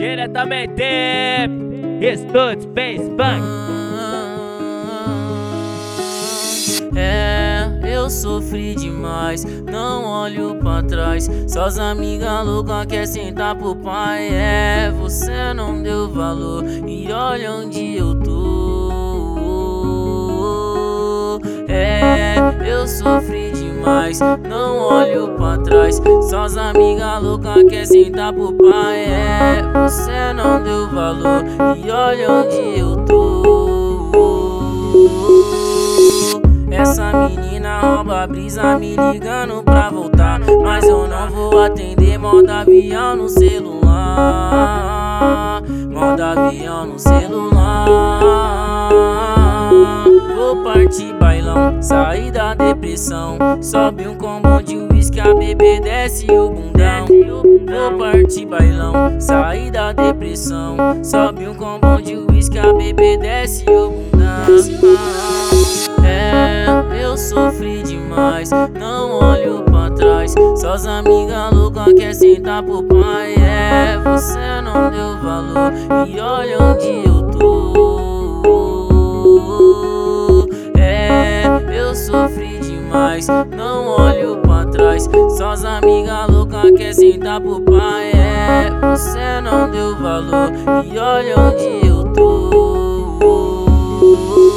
Diretamente Estúdio Space Funk. Eu sofri demais, não olho pra trás. Só as amigas loucas quer sentar pro pai. Você não deu valor e olha onde eu tô. Eu sofri demais, não olho pra trás. Só as amigas loucas quer sentar pro pai. Você não deu valor e olha onde eu tô. Essa menina rouba a brisa me ligando pra voltar, mas eu não vou atender. Modo avião no celular, modo avião no celular. Vou partir bailão, sair da depressão. Sobe um combo de uísque, a bebê desce o bundão. Vou partir bailão, sair da depressão. Sobe um combo de uísque, a bebê desce o bundão. Eu sofri demais, não olho pra trás. Só as amigas loucas quer sentar pro pai. Você não deu valor e olha onde eu tô. Eu sofri demais, não olho pra trás. Só as amigas loucas quer sentar pro pai. Você não deu valor e olha onde eu tô.